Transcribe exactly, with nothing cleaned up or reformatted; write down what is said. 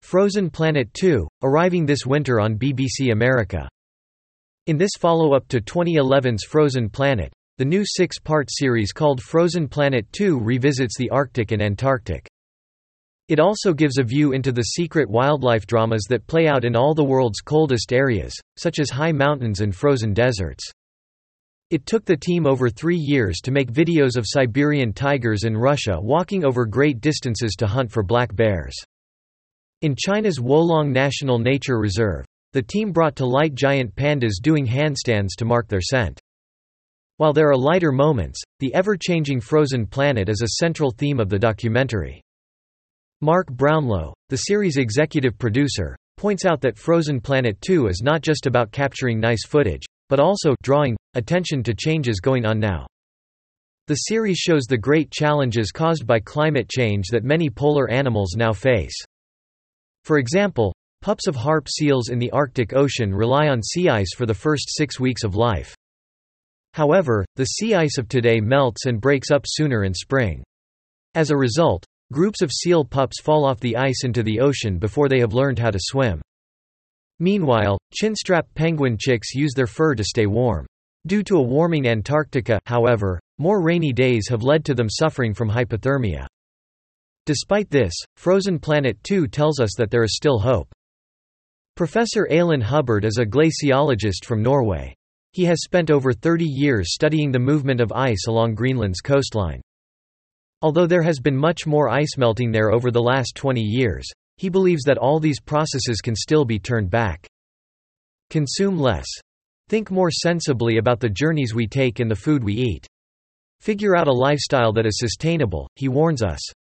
Frozen Planet two, arriving this winter on B B C America. In this follow-up to twenty eleven's Frozen Planet, the new six-part series called Frozen Planet two revisits the Arctic and Antarctic. It also gives a view into the secret wildlife dramas that play out in all the world's coldest areas, such as high mountains and frozen deserts. It took the team over three years to make videos of Siberian tigers in Russia walking over great distances to hunt for black bears. In China's Wolong National Nature Reserve, the team brought to light giant pandas doing handstands to mark their scent. While there are lighter moments, the ever-changing frozen planet is a central theme of the documentary. Mark Brownlow, the series' executive producer, points out that Frozen Planet two is not just about capturing nice footage, but also drawing attention to changes going on now. The series shows the great challenges caused by climate change that many polar animals now face. For example, pups of harp seals in the Arctic Ocean rely on sea ice for the first six weeks of life. However, the sea ice of today melts and breaks up sooner in spring. As a result, groups of seal pups fall off the ice into the ocean before they have learned how to swim. Meanwhile, chinstrap penguin chicks use their fur to stay warm. Due to a warming Antarctica, however, more rainy days have led to them suffering from hypothermia. Despite this, Frozen Planet two tells us that there is still hope. Professor Alan Hubbard is a glaciologist from Norway. He has spent over thirty years studying the movement of ice along Greenland's coastline. Although there has been much more ice melting there over the last twenty years, he believes that all these processes can still be turned back. Consume less. Think more sensibly about the journeys we take and the food we eat. Figure out a lifestyle that is sustainable, he warns us.